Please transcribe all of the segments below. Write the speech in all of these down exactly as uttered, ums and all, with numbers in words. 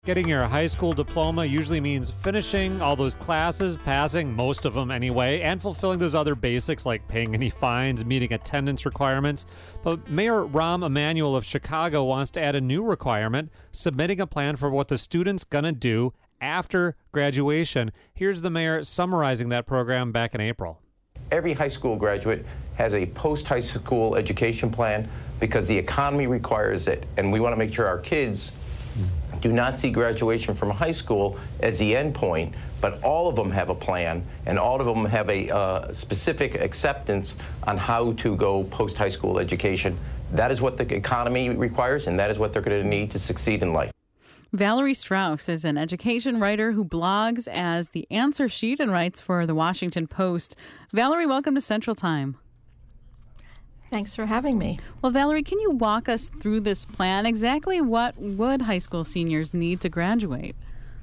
Getting your high school diploma usually means finishing all those classes, passing most of them anyway, and fulfilling those other basics like paying any fines, meeting attendance requirements. But Mayor Rahm Emanuel of Chicago wants to add a new requirement, submitting a plan for what the student's going to do after graduation. Here's the mayor summarizing that program back in April. Every high school graduate has a post-high school education plan because the economy requires it, and we want to make sure our kids do not see graduation from high school as the end point, but all of them have a plan, and all of them have a uh, specific acceptance on how to go post-high school education. That is what the economy requires, and that is what they're going to need to succeed in life. Valerie Strauss is an education writer who blogs as The Answer Sheet and writes for The Washington Post. Valerie, welcome to Central Time. Thanks for having me. Well, Valerie, can you walk us through this plan? Exactly what would high school seniors need to graduate?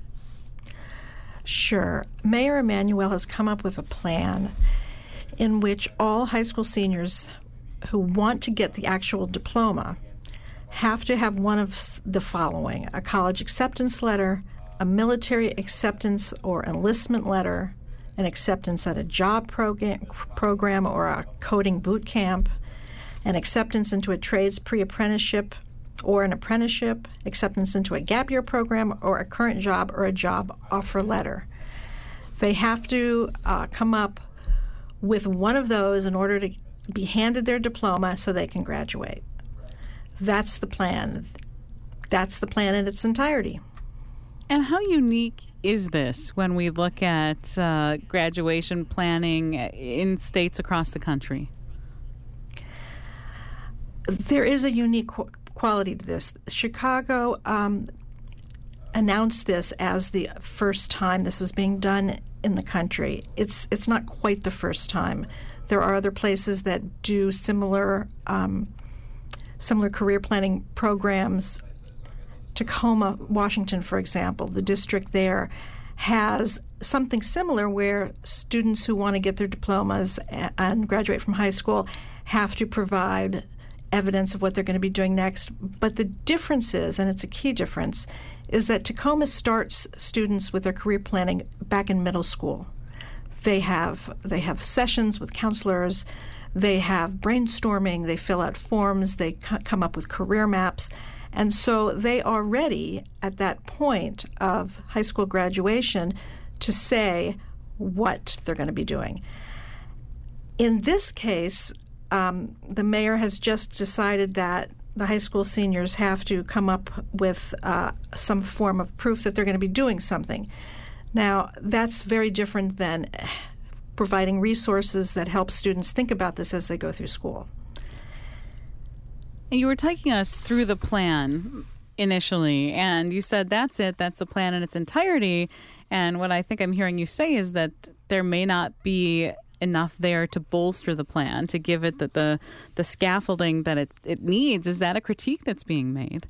Sure. Mayor Emanuel has come up with a plan in which all high school seniors who want to get the actual diploma have to have one of the following: a college acceptance letter, a military acceptance or enlistment letter, an acceptance at a job program, program or a coding boot camp, an acceptance into a trades pre-apprenticeship or an apprenticeship, acceptance into a gap year program, or a current job or a job offer letter. They have to uh, come up with one of those in order to be handed their diploma so they can graduate. That's the plan. That's the plan in its entirety. And how unique is this when we look at uh, graduation planning in states across the country? There is a unique qu- quality to this. Chicago um, announced this as the first time this was being done in the country. It's it's not quite the first time. There are other places that do similar um, similar career planning programs. Tacoma, Washington, for example, the district there has something similar where students who want to get their diplomas and graduate from high school have to provide evidence of what they're going to be doing next. But the difference is, and it's a key difference, is that Tacoma starts students with their career planning back in middle school. They have they have sessions with counselors, they have brainstorming, they fill out forms, they c- come up with career maps. And so they are ready at that point of high school graduation to say what they're going to be doing. In this case, um, the mayor has just decided that the high school seniors have to come up with uh, some form of proof that they're going to be doing something. Now, that's very different than providing resources that help students think about this as they go through school. You were taking us through the plan initially, and you said that's it, that's the plan in its entirety. And what I think I'm hearing you say is that there may not be enough there to bolster the plan, to give it the the, the scaffolding that it, it needs. Is that a critique that's being made?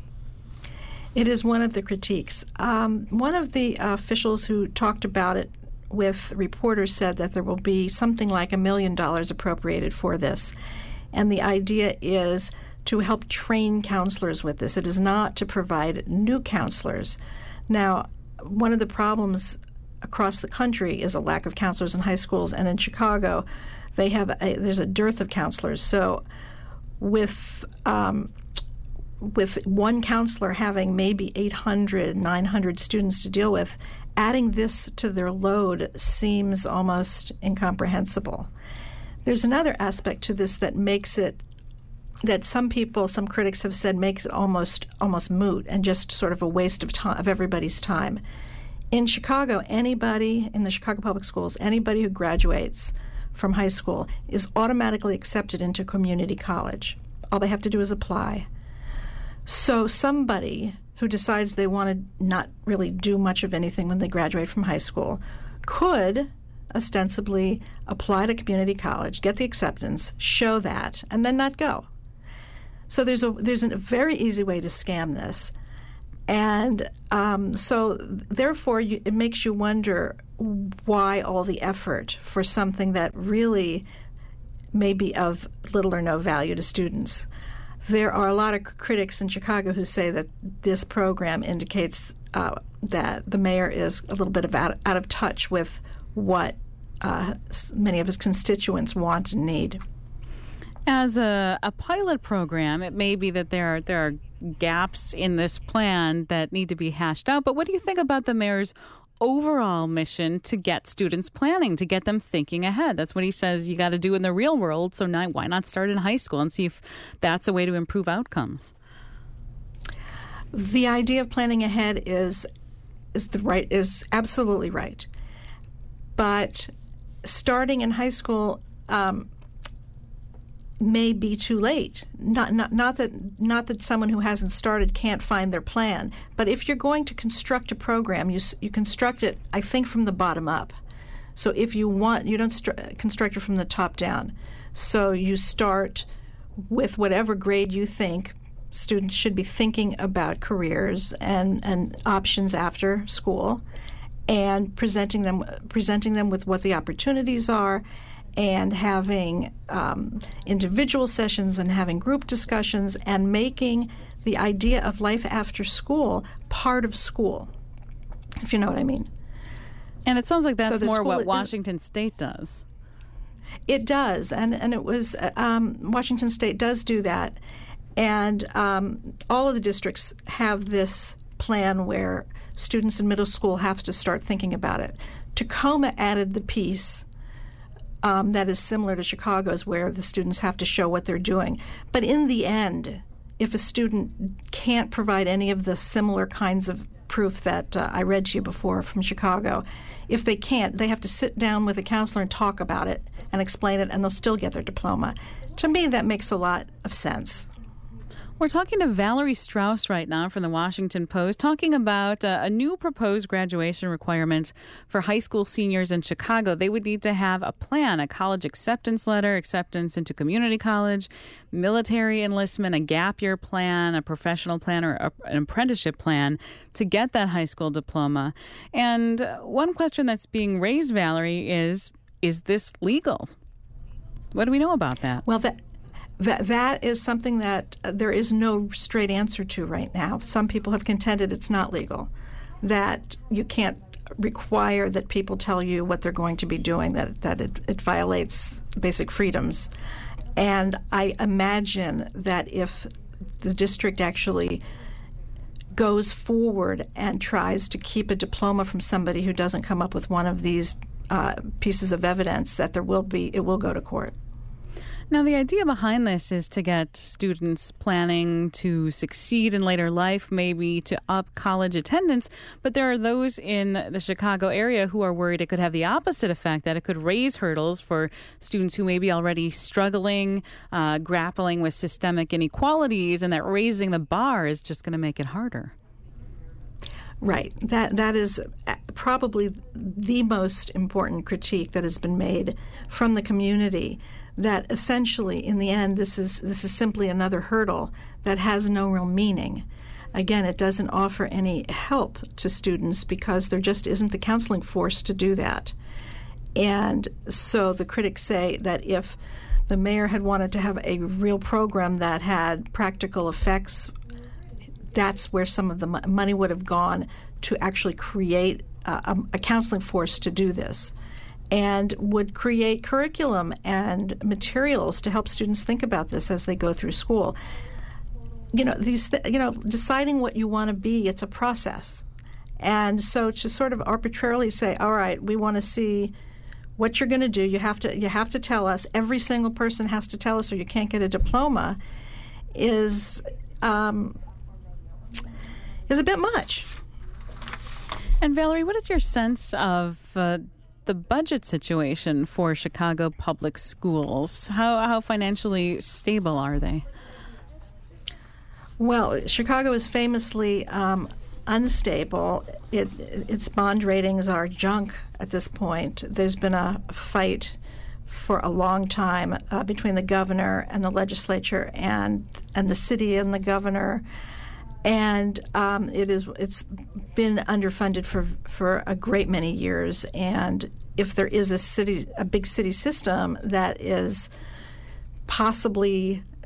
It is one of the critiques. Um, one of the uh, officials who talked about it with reporters said that there will be something like a million dollars appropriated for this. And the idea is to help train counselors with this. It is not to provide new counselors. Now, one of the problems across the country is a lack of counselors in high schools, and in Chicago, they have a, there's a dearth of counselors. So, with um, with one counselor having maybe eight hundred, nine hundred students to deal with, adding this to their load seems almost incomprehensible. There's another aspect to this that makes it, that some people, some critics have said makes it almost almost moot and just sort of a waste of time, of everybody's time. In Chicago, anybody in the Chicago Public Schools, anybody who graduates from high school is automatically accepted into community college. All they have to do is apply. So somebody who decides they want to not really do much of anything when they graduate from high school could ostensibly apply to community college, get the acceptance, show that, and then not go. So there's a there's a very easy way to scam this. And um, so therefore you, it makes you wonder why all the effort for something that really may be of little or no value to students. there are a lot of critics in Chicago who say that this program indicates uh, that the mayor is a little bit of out, out of touch with what uh, many of his constituents want and need. As a, a pilot program, it may be that there are, there are gaps in this plan that need to be hashed out. But what do you think about the mayor's overall mission to get students planning, to get them thinking ahead? That's what he says you got to do in the real world. So now, why not start in high school and see if that's a way to improve outcomes? The idea of planning ahead is is the right is absolutely right, but starting in high school um, may be too late. Not, not not that not that someone who hasn't started can't find their plan, but if you're going to construct a program, you you construct it, I think, from the bottom up. So if you want, you don't stru- construct it from the top down. So you start with whatever grade you think students should be thinking about careers and, and options after school, and presenting them presenting them with what the opportunities are, and having um, individual sessions and having group discussions, and making the idea of life after school part of school, if you know what I mean. And it sounds like that's so more what is, Washington State does. It does, and, and it was um, Washington State does do that. And um, all of the districts have this plan where students in middle school have to start thinking about it. Tacoma added the piece Um, that is similar to Chicago's, where the students have to show what they're doing. But in the end, if a student can't provide any of the similar kinds of proof that uh, I read to you before from Chicago, if they can't, they have to sit down with a counselor and talk about it and explain it, and they'll still get their diploma. To me, that makes a lot of sense. We're talking to Valerie Strauss right now from the Washington Post, talking about uh, a new proposed graduation requirement for high school seniors in Chicago. They would need to have a plan, a college acceptance letter, acceptance into community college, military enlistment, a gap year plan, a professional plan, or a, an apprenticeship plan to get that high school diploma. And one question that's being raised, Valerie, is, is this legal? What do we know about that? Well, that... That that is something that uh, there is no straight answer to right now. Some people have contended it's not legal, that you can't require that people tell you what they're going to be doing, that, that it, it violates basic freedoms. And I imagine that if the district actually goes forward and tries to keep a diploma from somebody who doesn't come up with one of these uh, pieces of evidence, that there will be it will go to court. Now, the idea behind this is to get students planning to succeed in later life, maybe to up college attendance. But there are those in the Chicago area who are worried it could have the opposite effect, that it could raise hurdles for students who may be already struggling, uh, grappling with systemic inequalities, and that raising the bar is just going to make it harder. Right. That that is probably the most important critique that has been made from the community, that essentially, in the end, this is this is simply another hurdle that has no real meaning. Again, it doesn't offer any help to students because there just isn't the counseling force to do that. And so the critics say that if the mayor had wanted to have a real program that had practical effects, that's where some of the mo- money would have gone to actually create uh, a, a counseling force to do this, and would create curriculum and materials to help students think about this as they go through school. You know, these, th- you know, deciding what you want to be, it's a process. And so to sort of arbitrarily say, all right, we want to see what you're going to do, you have to you have to tell us, every single person has to tell us or you can't get a diploma, is um, is a bit much. And Valerie, what is your sense of uh, the budget situation for Chicago public schools? How how financially stable are they? Well, Chicago is famously um, unstable. It, its bond ratings are junk at this point. There's been a fight for a long time uh, between the governor and the legislature and and the city and the governor. And um, it is it's been underfunded for for a great many years. And if there is a city, a big city system that is possibly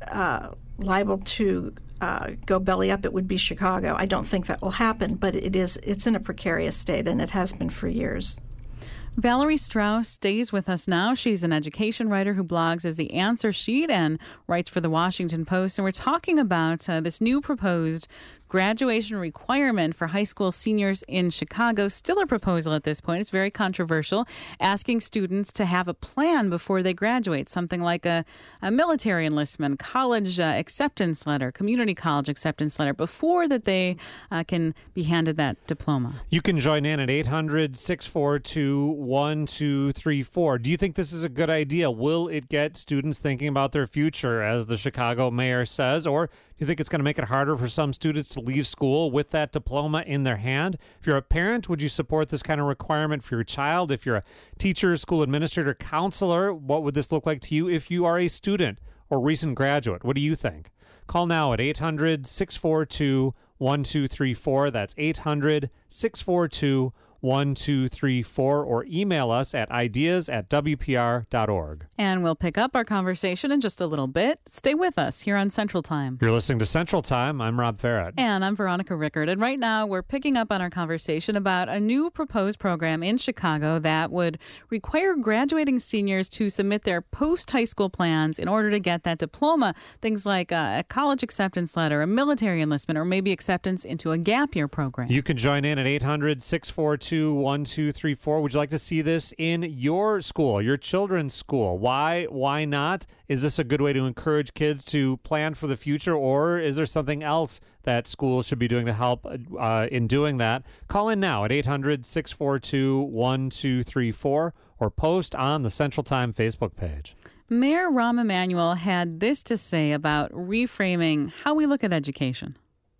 uh, liable to uh, go belly up, it would be Chicago. I don't think that will happen, but it is. It's in a precarious state, and it has been for years. Valerie Strauss stays with us now. She's an education writer who blogs as The Answer Sheet and writes for The Washington Post. And we're talking about uh, this new proposed graduation requirement for high school seniors in Chicago. Still a proposal at this point. It's very controversial, asking students to have a plan before they graduate, something like a, a military enlistment, college uh, acceptance letter, community college acceptance letter, before that they uh, can be handed that diploma. You can join in at eight hundred, six four two, one two three four. Do you think this is a good idea? Will it get students thinking about their future, as the Chicago mayor says, or do you think it's going to make it harder for some students to leave school with that diploma in their hand? If you're a parent, would you support this kind of requirement for your child? If you're a teacher, school administrator, counselor, what would this look like to you? If you are a student or recent graduate, what do you think? Call now at eight hundred, six four two, one two three four. That's eight hundred, six four two, one two three four, or email us at ideas at w p r dot org. And we'll pick up our conversation in just a little bit. Stay with us here on Central Time. You're listening to Central Time. I'm Rob Farrett. And I'm Veronica Rickard. And right now we're picking up on our conversation about a new proposed program in Chicago that would require graduating seniors to submit their post-high school plans in order to get that diploma. Things like a college acceptance letter, a military enlistment, or maybe acceptance into a gap year program. You can join in at eight hundred, six four two, one two three four. Would you like to see this in your school, your children's school? Why? Why not? Is this a good way to encourage kids to plan for the future, or is there something else that schools should be doing to help uh, in doing that? Call in now at eight hundred, six four two, one two three four or post on the Central Time Facebook page. Mayor Rahm Emanuel had this to say about reframing how we look at education.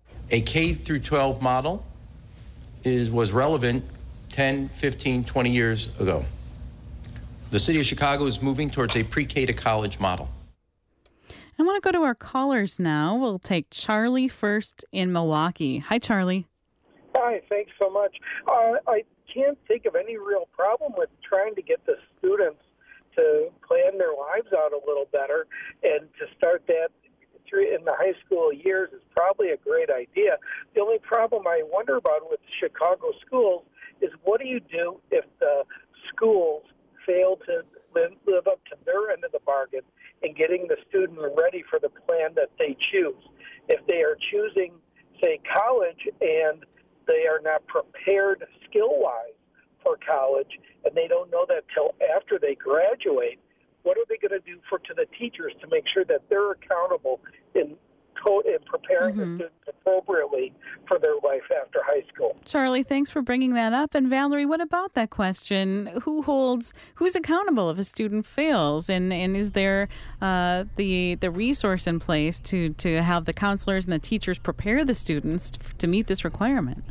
A K through twelve model is was relevant ten, fifteen, twenty years ago. The city of Chicago is moving towards a pre-K to college model. I want to go to our callers now. We'll take Charlie first in Milwaukee. Hi, Charlie. Hi, thanks so much. Uh, I can't think of any real problem with trying to get the students to plan their lives out a little better, and to start that in the high school years is probably a great idea. The only problem I wonder about with Chicago schools is, what do you do if the schools fail to live, live up to their end of the bargain in getting the student ready for the plan that they choose? If they are choosing, say, college, and they are not prepared skill-wise for college, and they don't know that till after they graduate, what are they going to do for to the teachers to make sure that they're accountable in in preparing mm-hmm. the students appropriately for their life after high school? Charlie, thanks for bringing that up. And Valerie, what about that question? Who holds, who's accountable if a student fails? And and is there uh, the the resource in place to, to have the counselors and the teachers prepare the students to meet this requirement?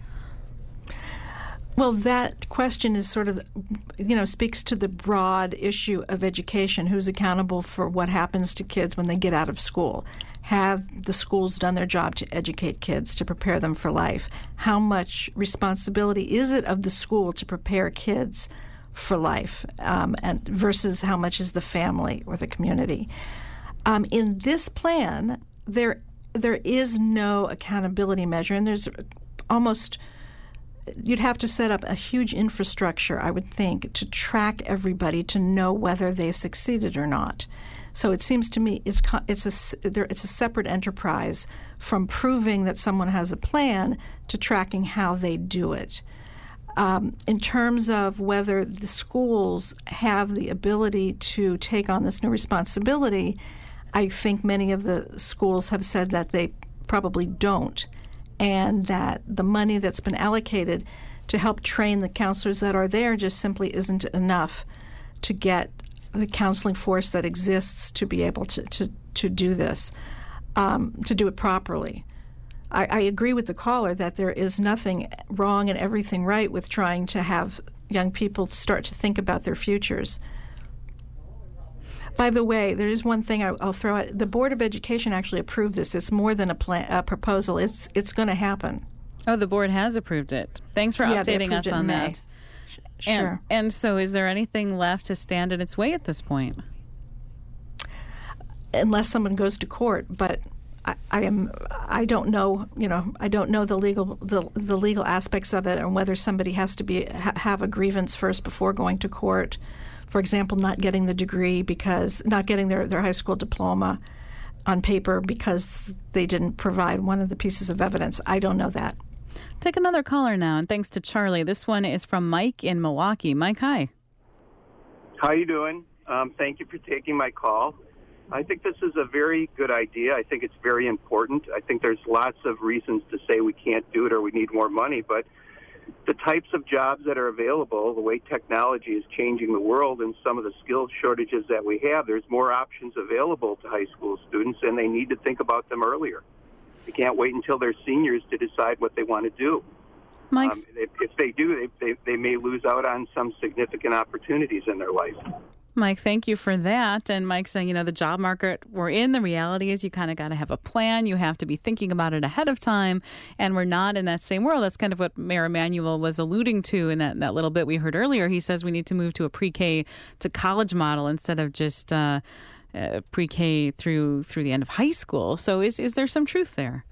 Well, that question is sort of, you know, speaks to the broad issue of education. Who's accountable for what happens to kids when they get out of school? Have the schools done their job to educate kids, to prepare them for life? How much responsibility is it of the school to prepare kids for life, um, and versus how much is the family or the community? Um, in this plan, there there is no accountability measure, and there's almost you'd have to set up a huge infrastructure, I would think, to track everybody to know whether they succeeded or not. So it seems to me it's it's a it's a separate enterprise from proving that someone has a plan to tracking how they do it. Um, in terms of whether the schools have the ability to take on this new responsibility, I think many of the schools have said that they probably don't, and that the money that's been allocated to help train the counselors that are there just simply isn't enough to get the counseling force that exists to be able to, to, to do this, um, to do it properly. I, I agree with the caller that there is nothing wrong and everything right with trying to have young people start to think about their futures. By the way, there is one thing I, I'll throw out. The Board of Education actually approved this. It's more than a, plan, a proposal. It's it's going to happen. Oh, the board has approved it. Thanks for yeah, updating us on that. Sure. And, and so is there anything left to stand in its way at this point? unless someone goes to court. But I, I am I don't know you know I don't know the legal the, the legal aspects of it, and whether somebody has to be ha, have a grievance first before going to court. For example, not getting the degree because not getting their, their high school diploma on paper because they didn't provide one of the pieces of evidence. I don't know that. Take another caller now, and thanks to Charlie. This one is from Mike in Milwaukee. Mike, hi. How you doing? Um, thank you for taking my call. I think this is a very good idea. I think it's very important. I think there's lots of reasons to say we can't do it or we need more money, but the types of jobs that are available, the way technology is changing the world and some of the skill shortages that we have, there's more options available to high school students, and they need to think about them earlier. They can't wait until they're seniors to decide what they want to do. Mike, um, if, if they do, they, they, they may lose out on some significant opportunities in their life. Mike, thank you for that. And Mike saying, you know, the job market we're in, the reality is you kind of got to have a plan. You have to be thinking about it ahead of time. And we're not in that same world. That's kind of what Mayor Emanuel was alluding to in that, that little bit we heard earlier. He says we need to move to a pre-K to college model instead of just uh, uh, pre-K through through the end of high school. So is, is there some truth there?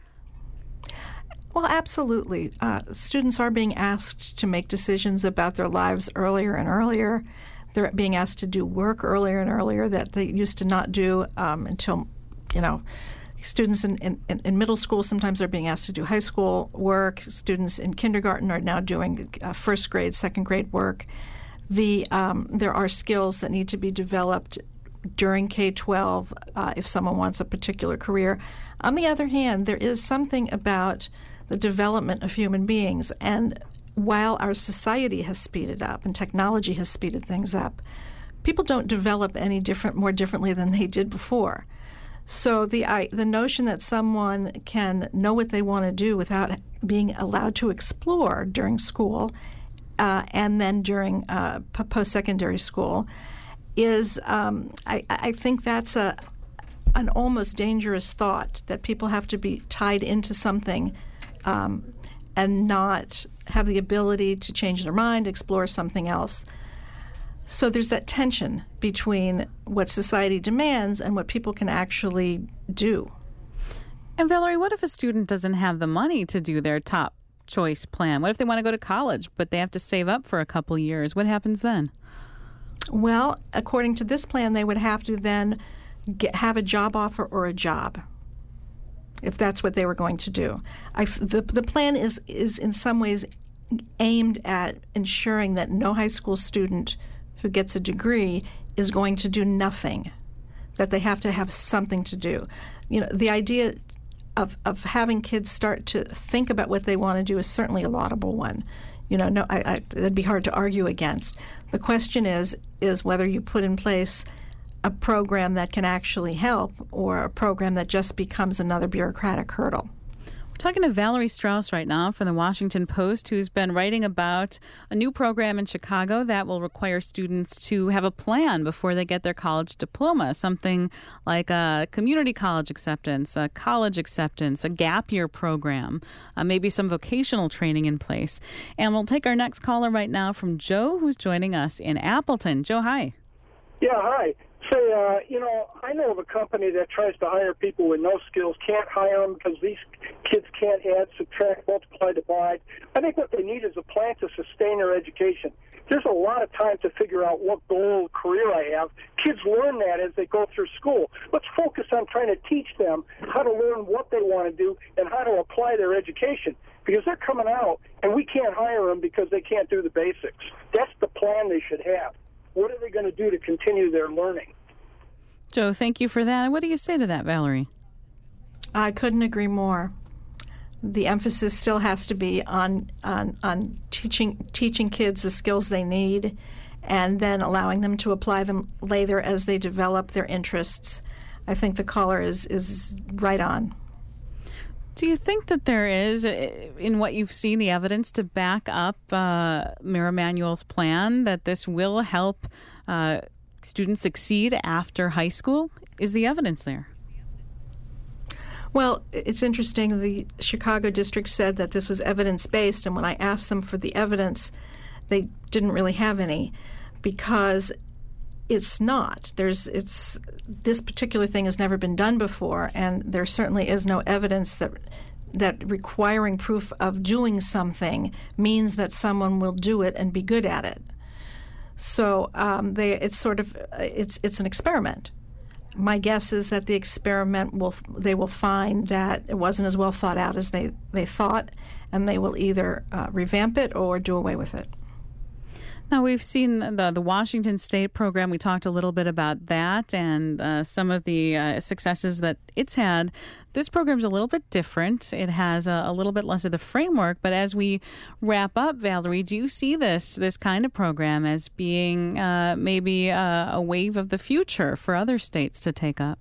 Well, absolutely. Uh, students are being asked to make decisions about their lives earlier and earlier. They're being asked to do work earlier and earlier that they used to not do um, until, you know, students in, in, in middle school, sometimes they're being asked to do high school work. Students in kindergarten are now doing uh, first grade, second grade work. The um, there are skills that need to be developed during K twelve uh, if someone wants a particular career. On the other hand, there is something about the development of human beings, and while our society has speeded up and technology has speeded things up, people don't develop any different, more differently than they did before. So the I, the notion that someone can know what they want to do without being allowed to explore during school uh, and then during uh, post-secondary school is, um, I, I think that's a an almost dangerous thought, that people have to be tied into something um, and not have the ability to change their mind, explore something else. So there's that tension between what society demands and what people can actually do. And Valerie, what if a student doesn't have the money to do their top choice plan? What if they want to go to college, but they have to save up for a couple years? What happens then? Well, according to this plan, they would have to then get, have a job offer or a job, if that's what they were going to do. I, the, the plan is, is in some ways aimed at ensuring that no high school student who gets a degree is going to do nothing, that they have to have something to do. You know, the idea of, of having kids start to think about what they want to do is certainly a laudable one. You know, no, I, I, it'd be hard to argue against. The question is, is whether you put in place a program that can actually help or a program that just becomes another bureaucratic hurdle. We're talking to Valerie Strauss right now from the Washington Post, who's been writing about a new program in Chicago that will require students to have a plan before they get their college diploma, something like a community college acceptance, a college acceptance, a gap year program, uh, maybe some vocational training in place. And we'll take our next caller right now from Joe, who's joining us in Appleton. Joe, hi. Yeah, hi. Say, uh, you know, I know of a company that tries to hire people with no skills, can't hire them because these kids can't add, subtract, multiply, divide. I think what they need is a plan to sustain their education. There's a lot of time to figure out what goal, career I have. Kids learn that as they go through school. Let's focus on trying to teach them how to learn what they want to do and how to apply their education, because they're coming out and we can't hire them because they can't do the basics. That's the plan they should have. What are they going to do to continue their learning? Joe, thank you for that. What do you say to that, Valerie? I couldn't agree more. The emphasis still has to be on on, on teaching teaching kids the skills they need, and then allowing them to apply them later as they develop their interests. I think the caller is, is right on. Do you think that there is, in what you've seen, the evidence to back up uh, Mayor Emanuel's plan that this will help uh, students succeed after high school? Is the evidence there? Well, it's interesting. The Chicago district said that this was evidence-based, and when I asked them for the evidence, they didn't really have any, because it's not. There's it's this particular thing has never been done before, and there certainly is no evidence that that requiring proof of doing something means that someone will do it and be good at it. So um, they, it's sort of it's it's an experiment. My guess is that the experiment will they will find that it wasn't as well thought out as they, they thought, and they will either uh, revamp it or do away with it. Now, we've seen the, the Washington State program. We talked a little bit about that and uh, some of the uh, successes that it's had. This program's a little bit different. It has a, a little bit less of the framework. But as we wrap up, Valerie, do you see this this kind of program as being uh, maybe a, a wave of the future for other states to take up?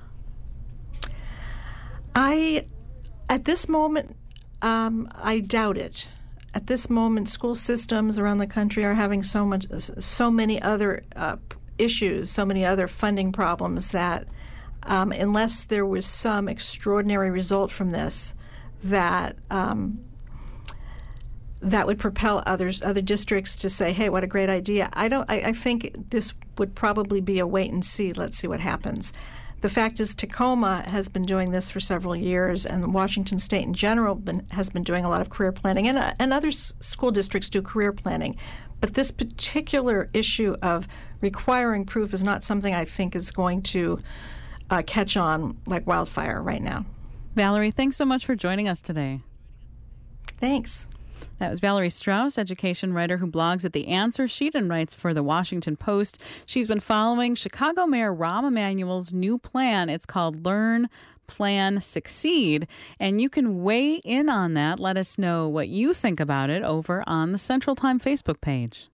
I, at this moment, um, I doubt it. At this moment, school systems around the country are having so much, so many other uh, issues, so many other funding problems that um, unless there was some extraordinary result from this, that um, that would propel others, other districts to say, "Hey, what a great idea!" I don't. I, I think this would probably be a wait and see. Let's see what happens. The fact is, Tacoma has been doing this for several years, and Washington State in general been, has been doing a lot of career planning, and, uh, and other s- school districts do career planning. But this particular issue of requiring proof is not something I think is going to uh, catch on like wildfire right now. Valerie, thanks so much for joining us today. Thanks. That was Valerie Strauss, education writer who blogs at The Answer Sheet and writes for The Washington Post. She's been following Chicago Mayor Rahm Emanuel's new plan. It's called Learn, Plan, Succeed. And you can weigh in on that. Let us know what you think about it over on the Central Time Facebook page.